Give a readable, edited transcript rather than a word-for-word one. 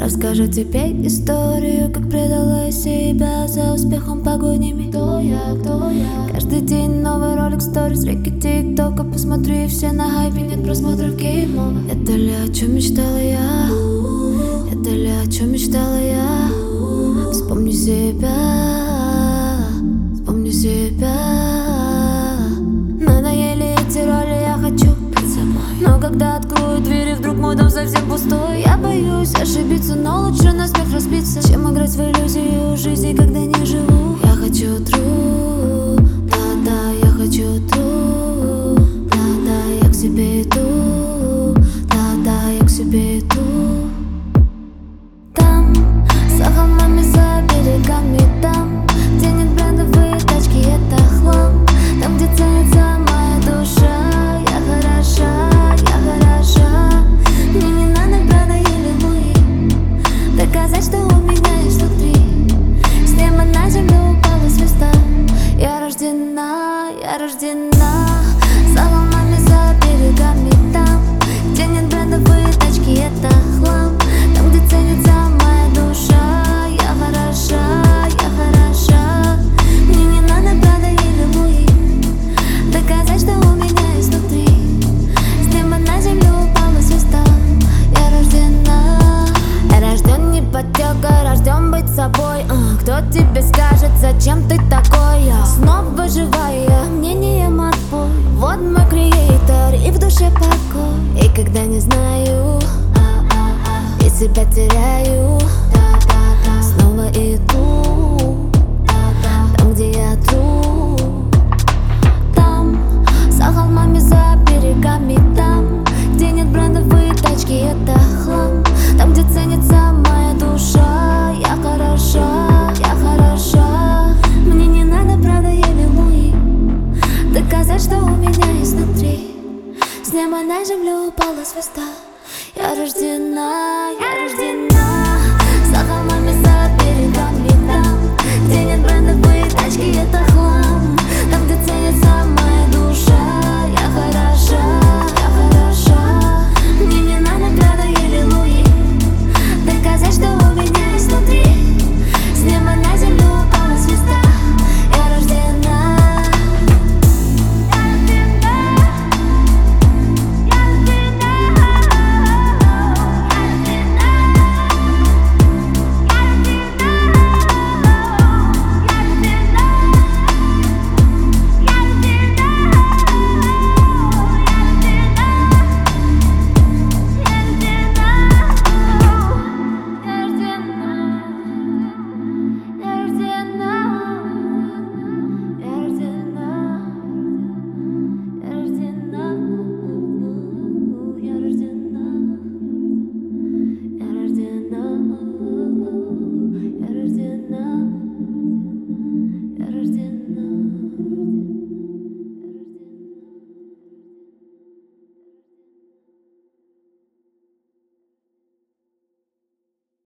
Расскажу тебе историю, как предала себя за успехом погонями. Кто я, кто я? Каждый день новый ролик, сторис, реки тиктока. Посмотри, все на хайпе, нет просмотров геймов. Это ли о чем мечтала я? Это ли о чем мечтала я? Вспомни себя, вспомни себя. Надоели эти роли, я хочу быть собой. Но когда открою двери, вдруг мой дом совсем пустой. Я боюсь ошибиться, но лучше на смех разбиться, чем играть в иллюзию жизни, когда не живу. Я хочу true, да-да, я хочу true, да-да, я к себе иду, да-да, я к себе иду. Там, за холмами, за берегами, там, где нет брендовые тачки, это хлам. Там, где ценится моя душа, я хороша, я хороша. Мне не надо Прада или Луи, доказать, что у меня есть внутри. С неба на землю упала звезда. Я рождена, я рождена. За холмами, за берегами, там, где нет брендовые тачки, это хлам. Там, где ценится моя душа, я хороша, я хороша. Мне не надо Прада или Луи, доказать, что у меня есть внутри. С неба на землю упала звезда. Я рождена. Я рожден не подтёкой, рожден быть собой. Кто тебе скажет, зачем ты такой? Я снова выживая, мнением отбой. Вот мой креатор, и в душе покой. И когда не знаю, и себя теряю, снова иду там, где я true. Там, за холмами, за берегами, там, где нет брендовые тачки, это хлам. Там, где ценится моя душа, я хороша, я хороша. Мне не надо Прада или Луи, доказать, что у меня есть внутри. С неба на землю упала звезда. Я рождена, я рождена. За холмами, за берегами, там, где нет брендовые тачки, это